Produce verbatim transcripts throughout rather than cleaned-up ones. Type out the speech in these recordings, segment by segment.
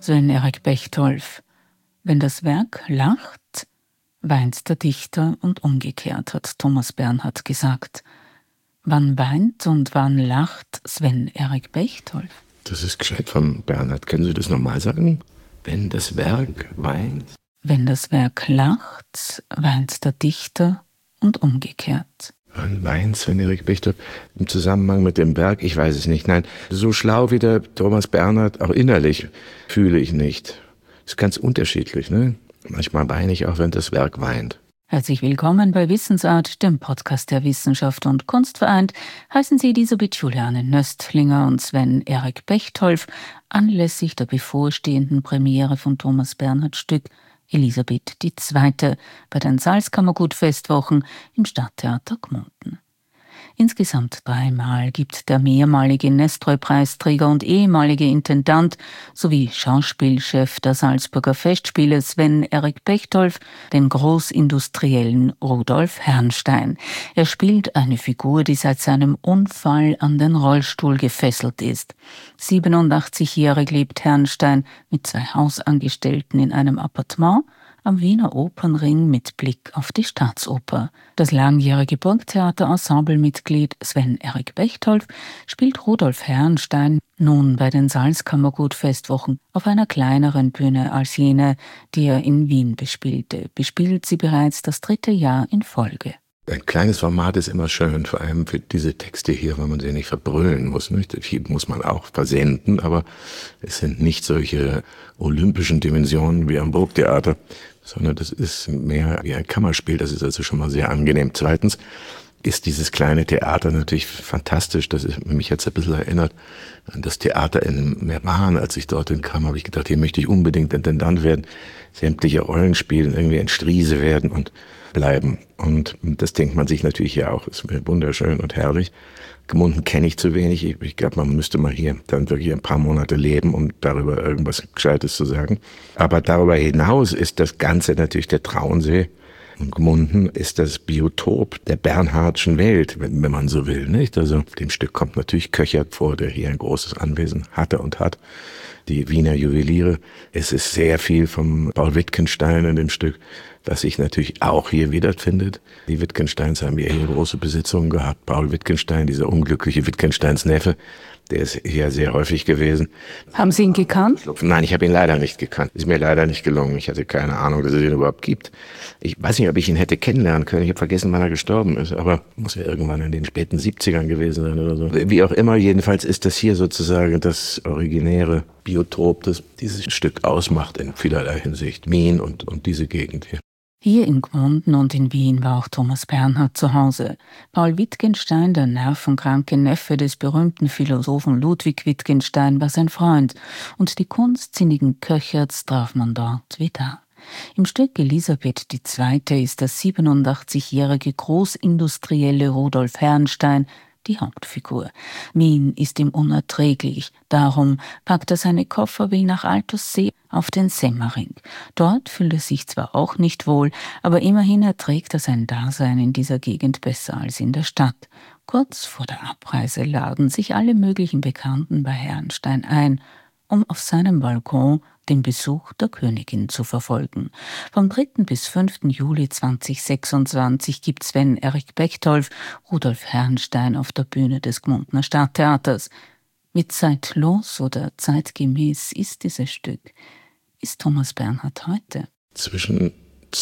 Sven-Erik Bechtolf. Wenn das Werk lacht, weint der Dichter und umgekehrt, hat Thomas Bernhard gesagt. Wann weint und wann lacht Sven-Erik Bechtolf? Das ist gescheit von Bernhard. Können Sie das nochmal sagen? Wenn das Werk weint? Wenn das Werk lacht, weint der Dichter und umgekehrt. Wann weint Sven-Erik Bechtolf? Im Zusammenhang mit dem Werk? Ich weiß es nicht. Nein, so schlau wie der Thomas Bernhard, auch innerlich, fühle ich nicht. Das ist ganz unterschiedlich, ne? Manchmal weine ich auch, wenn das Werk weint. Herzlich willkommen bei Wissensart, dem Podcast der Wissenschaft und Kunst vereint, heißen Sie Elisabeth Juliane Nöstlinger und Sven-Erik Bechtolf anlässlich der bevorstehenden Premiere von Thomas Bernhards Stück Elisabeth die Zweite bei den Salzkammergut-Festwochen im Stadttheater Gmunden. Insgesamt dreimal gibt der mehrmalige Nestroy-Preisträger und ehemalige Intendant sowie Schauspielchef der Salzburger Festspiele Sven-Erik Bechtolf den Großindustriellen Rudolf Herrnstein. Er spielt eine Figur, die seit seinem Unfall an den Rollstuhl gefesselt ist. siebenundachtzigjährig lebt Herrnstein mit zwei Hausangestellten in einem Appartement am Wiener Opernring mit Blick auf die Staatsoper. Das langjährige Burgtheater-Ensemblemitglied Sven-Erik Bechtolf spielt Rudolf Herrnstein nun bei den Salzkammergut-Festwochen auf einer kleineren Bühne als jene, die er in Wien bespielte. Bespielt sie bereits das dritte Jahr in Folge. Ein kleines Format ist immer schön, vor allem für diese Texte hier, weil man sie nicht verbrüllen muss. Nicht? Die muss man auch versenden, aber es sind nicht solche olympischen Dimensionen wie am Burgtheater, sondern das ist mehr wie ein Kammerspiel. Das ist also schon mal sehr angenehm. Zweitens ist dieses kleine Theater natürlich fantastisch. Das ist, mich jetzt ein bisschen erinnert an das Theater in Meran. Als ich dorthin kam, habe ich gedacht, hier möchte ich unbedingt Intendant werden. Sämtliche Rollen spielen, irgendwie ein Striese werden und bleiben. Und das denkt man sich natürlich ja auch. Es wäre wunderschön und herrlich. Gmunden kenne ich zu wenig. Ich, ich glaube, man müsste mal hier dann wirklich ein paar Monate leben, um darüber irgendwas Gescheites zu sagen. Aber darüber hinaus ist das Ganze natürlich der Traunsee. Und Gmunden ist das Biotop der Bernhardschen Welt, wenn, wenn man so will, nicht? Also dem Stück kommt natürlich Köchert vor, der hier ein großes Anwesen hatte und hat. Die Wiener Juweliere. Es ist sehr viel vom Paul Wittgenstein in dem Stück, das sich natürlich auch hier wiederfindet. Die Wittgensteins haben hier große Besitzungen gehabt. Paul Wittgenstein, dieser unglückliche Wittgensteins Neffe, der ist hier sehr häufig gewesen. Haben Sie ihn gekannt? Nein, ich habe ihn leider nicht gekannt. Ist mir leider nicht gelungen. Ich hatte keine Ahnung, dass es ihn überhaupt gibt. Ich weiß nicht, ob ich ihn hätte kennenlernen können. Ich habe vergessen, wann er gestorben ist. Aber muss ja irgendwann in den späten siebzigern gewesen sein oder so. Wie auch immer, jedenfalls ist das hier sozusagen das originäre Biotop, das dieses Stück ausmacht in vielerlei Hinsicht. Wien und, und diese Gegend hier. Hier in Gmunden und in Wien war auch Thomas Bernhard zu Hause. Paul Wittgenstein, der nervenkranke Neffe des berühmten Philosophen Ludwig Wittgenstein, war sein Freund, und die kunstsinnigen Köcherts traf man dort wie da. Im Stück Elisabeth die Zweite ist der siebenundachtzigjährige Großindustrielle Rudolf Herrnstein die Hauptfigur. Wien ist ihm unerträglich, darum packt er seine Koffer wie nach Altussee auf den Semmering. Dort fühlt er sich zwar auch nicht wohl, aber immerhin erträgt er sein Dasein in dieser Gegend besser als in der Stadt. Kurz vor der Abreise laden sich alle möglichen Bekannten bei Herrnstein ein, um auf seinem Balkon den Besuch der Königin zu verfolgen. Vom dritten bis fünften Juli zweitausendsechsundzwanzig gibt Sven-Erik Bechtolf Rudolf Herrnstein auf der Bühne des Gmundner Stadttheaters. Wie zeitlos oder zeitgemäß ist dieses Stück? Ist Thomas Bernhard heute? Zwischen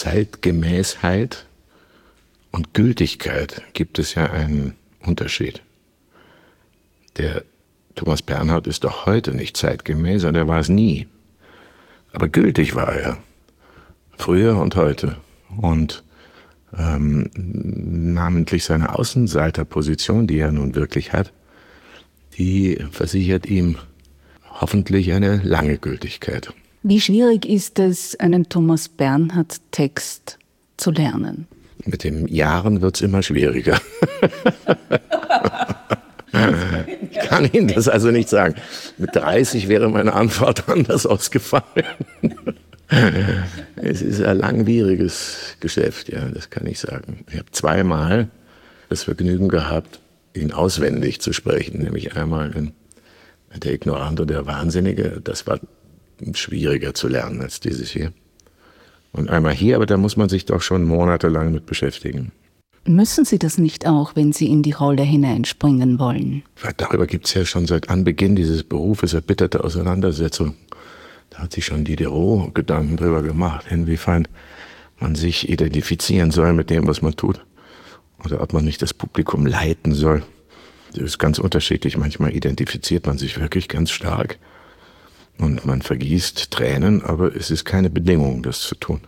Zeitgemäßheit und Gültigkeit gibt es ja einen Unterschied. Der Thomas Bernhard ist doch heute nicht zeitgemäß, und er war es nie. Aber gültig war er. Früher und heute. Und ähm, namentlich seine Außenseiterposition, die er nun wirklich hat, die versichert ihm hoffentlich eine lange Gültigkeit. Wie schwierig ist es, einen Thomas Bernhard-Text zu lernen? Mit den Jahren wird es immer schwieriger. Ich kann Ihnen das also nicht sagen. Mit dreißig wäre meine Antwort anders ausgefallen. Es ist ein langwieriges Geschäft, ja, das kann ich sagen. Ich habe zweimal das Vergnügen gehabt, ihn auswendig zu sprechen, nämlich einmal in Der Ignorante, der Wahnsinnige. Das war schwieriger zu lernen als dieses hier. Und einmal hier, aber da muss man sich doch schon monatelang mit beschäftigen. Müssen Sie das nicht auch, wenn Sie in die Rolle hineinspringen wollen? Weil darüber gibt es ja schon seit Anbeginn dieses Berufes erbitterte Auseinandersetzung. Da hat sich schon Diderot Gedanken drüber gemacht, inwiefern man sich identifizieren soll mit dem, was man tut. Oder ob man nicht das Publikum leiten soll. Das ist ganz unterschiedlich. Manchmal identifiziert man sich wirklich ganz stark. Und man vergießt Tränen, aber es ist keine Bedingung, das zu tun.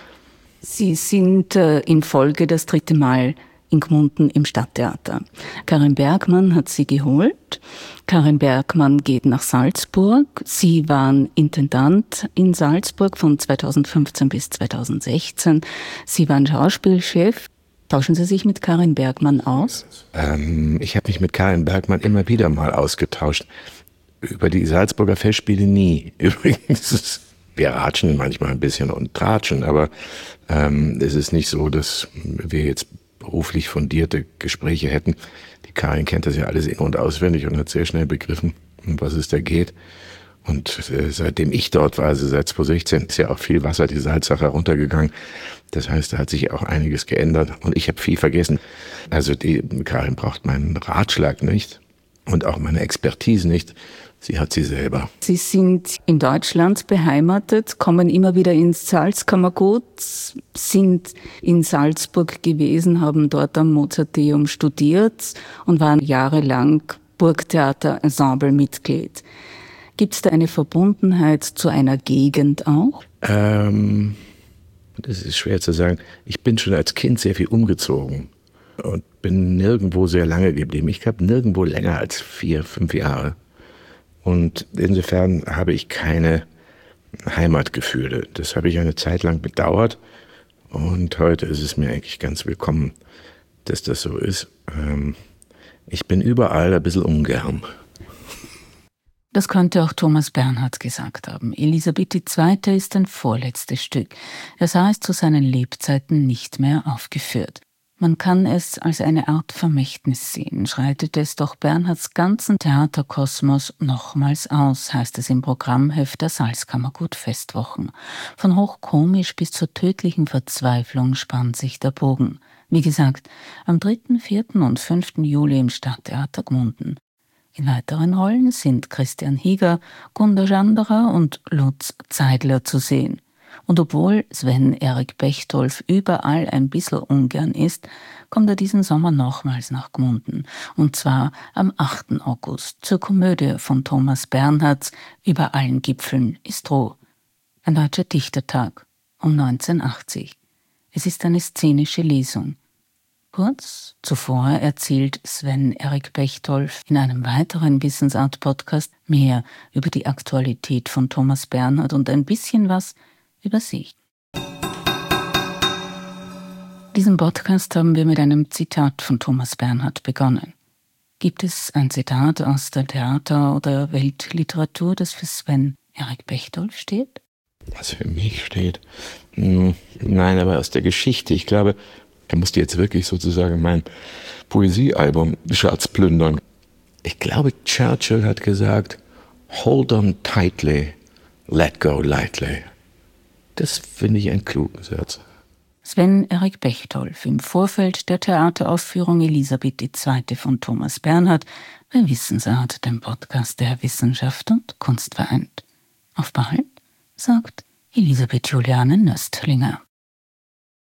Sie sind äh, in Folge das dritte Mal in Gmunden im Stadttheater. Karin Bergmann hat Sie geholt. Karin Bergmann geht nach Salzburg. Sie waren Intendant in Salzburg von zweitausendfünfzehn bis zweitausendsechzehn. Sie waren Schauspielchef. Tauschen Sie sich mit Karin Bergmann aus? Ähm, ich habe mich mit Karin Bergmann immer wieder mal ausgetauscht. Über die Salzburger Festspiele nie. Übrigens, wir ratschen manchmal ein bisschen und tratschen, aber ähm, es ist nicht so, dass wir jetzt beruflich fundierte Gespräche hätten. Die Karin kennt das ja alles in- und auswendig und hat sehr schnell begriffen, um was es da geht. Und äh, seitdem ich dort war, also seit zweitausendsechzehn, ist ja auch viel Wasser die Salzach heruntergegangen. Das heißt, da hat sich auch einiges geändert und ich habe viel vergessen. Also die Karin braucht meinen Ratschlag nicht und auch meine Expertise nicht. Sie hat sie selber. Sie sind in Deutschland beheimatet, kommen immer wieder ins Salzkammergut, sind in Salzburg gewesen, haben dort am Mozarteum studiert und waren jahrelang Burgtheater-Ensemble-Mitglied. Gibt es da eine Verbundenheit zu einer Gegend auch? Ähm, das ist schwer zu sagen. Ich bin schon als Kind sehr viel umgezogen und bin nirgendwo sehr lange geblieben. Ich glaube, nirgendwo länger als vier, fünf Jahre. Und insofern habe ich keine Heimatgefühle. Das habe ich eine Zeit lang bedauert. Und heute ist es mir eigentlich ganz willkommen, dass das so ist. Ähm, ich bin überall ein bisschen ungern. Das könnte auch Thomas Bernhard gesagt haben. Elisabeth die Zweite ist ein vorletztes Stück. Er sah es zu seinen Lebzeiten nicht mehr aufgeführt. Man kann es als eine Art Vermächtnis sehen, schreitet es doch Bernhards ganzen Theaterkosmos nochmals aus, heißt es im Programmheft der Salzkammergut-Festwochen. Von hochkomisch bis zur tödlichen Verzweiflung spannt sich der Bogen. Wie gesagt, am dritten, vierten und fünften Juli im Stadttheater Gmunden. In weiteren Rollen sind Christian Hieger, Gunda Schanderer und Lutz Zeidler zu sehen. Und obwohl Sven Erik Bechtold überall ein bisschen ungern ist, kommt er diesen Sommer nochmals nach Gmunden. Und zwar am achten August zur Komödie von Thomas Bernhards Über allen Gipfeln ist Ruh. Ein deutscher Dichtertag um neunzehnhundertachtzig. Es ist eine szenische Lesung. Kurz zuvor erzählt Sven Erik Bechtold in einem weiteren Wissensart-Podcast mehr über die Aktualität von Thomas Bernhard und ein bisschen was über sich. Diesen Podcast haben wir mit einem Zitat von Thomas Bernhard begonnen. Gibt es ein Zitat aus der Theater- oder Weltliteratur, das für Sven Erik Bechtold steht? Was für mich steht? Hm, nein, aber aus der Geschichte. Ich glaube, er musste jetzt wirklich sozusagen mein Poesiealbum Schatz plündern. Ich glaube, Churchill hat gesagt, hold on tightly, let go lightly. Das finde ich einen klugen Satz. Sven Erik Bechtold im Vorfeld der Theateraufführung Elisabeth die Zweite von Thomas Bernhard bei Wissensart, dem Podcast der Wissenschaft und Kunst vereint. Auf bald, sagt Elisabeth Juliane Nöstlinger.